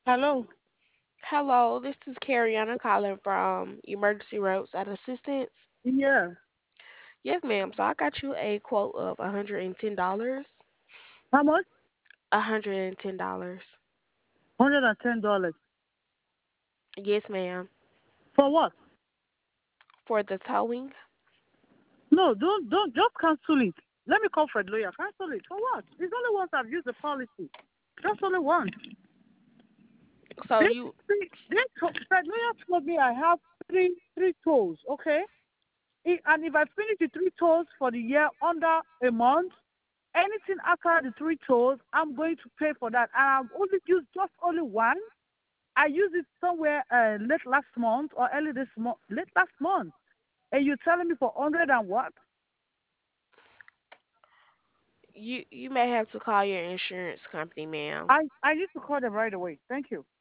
Hello. Hello, this is Cariana calling from Emergency Roadside Assistance. Yeah. Yes, ma'am. So I got you a quote of $110. How much? $110. $110. Yes, ma'am. For what? For the towing. No, don't just cancel it. Let me call Fred Lawyer. Cancel it. For what? It's only once I've used the policy. Just only once. So you Fred Lawyer told me I have three tolls, okay? And if I finish the three tolls for the year under a month, anything after the three tolls, I'm going to pay for that. And I've only used just only one. I used it somewhere late last month or early this month, late last month. And you're telling me for 100 and what? you may have to call your insurance company, ma'am. I need to call them right away. Thank you.